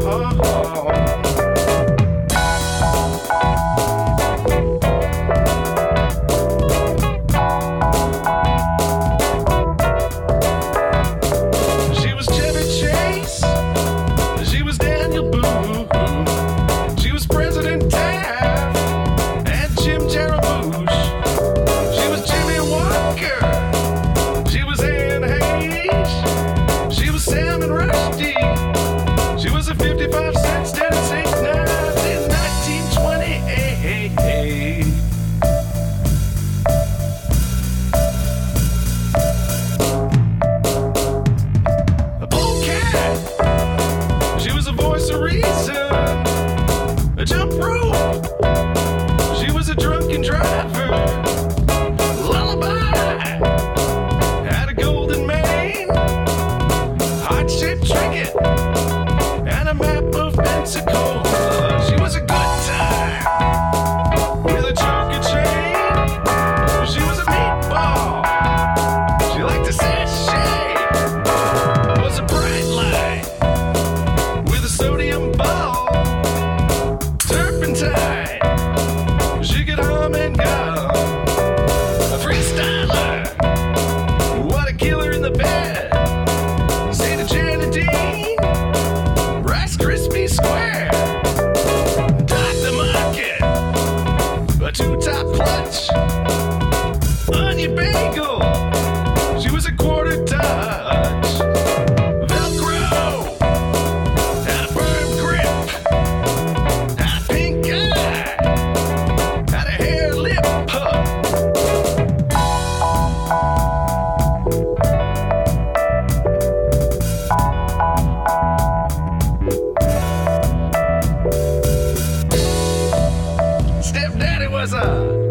She was Chevy Chase. She was Daniel Boone. She was President Taft and Jim Jarmusch. She was Jimmy Walker. She was Anne Hayes. She was Salman Rushdie. She was a 55-cent Tennessee knife in 1928. A bullcat. She was a voice of reason. A jump rope. She was a drunken driver. Lullaby. Had a golden mane. Heart-shaped trinket. And a map of Pensacola. She was a good time. With a choker chain. She was a meatball. She liked to sashay. Was a bright light. With a sodium ball. Turpentine. She could hum and gum. A freestyler. What a killer in the bed. Say to Janet Dean. Rice Krispie Square. Dr. Market. A two-top clutch. Onion bagel. She was a quarter touch. Velcro. Had a firm grip. Had a pink eye. Had a hair lip pup. Stepdaddy was a